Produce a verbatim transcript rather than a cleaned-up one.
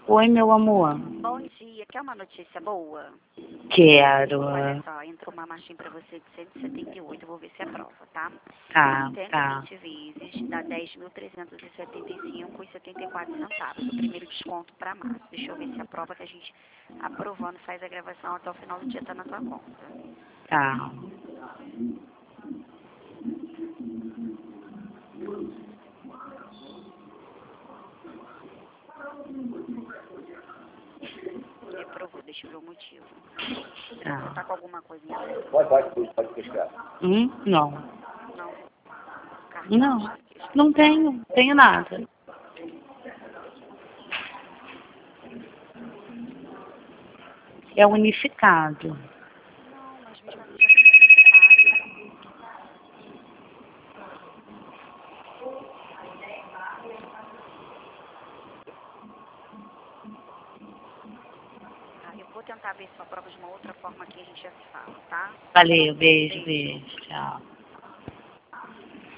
Oi, meu amor. Bom dia, quer uma notícia boa? Quero. Olha só, entrou uma marchinha pra você de cento e setenta e oito, eu vou ver se aprova, tá? Tá, cento tá. e vinte vezes dá dez mil trezentos e setenta e cinco e setenta e quatro centavos. O primeiro desconto pra março. Deixa eu ver se aprova, que a gente, aprovando, faz a gravação até o final do dia, tá na tua conta. Tá. Aprovou, deixa eu ver o motivo. Tá. Você tá com alguma coisa em aberto? Pode, pode, pode pescar. Hum? Não. Não. Cartão Não. de cheque. Não tenho. Tenho nada. É unificado. Não, mas mesmo assim já tem cinco pagos. Tá, eu vou tentar ver se eu aprovo de uma outra forma aqui, a gente já se fala, tá? Valeu. Beijo, beijo. Tchau.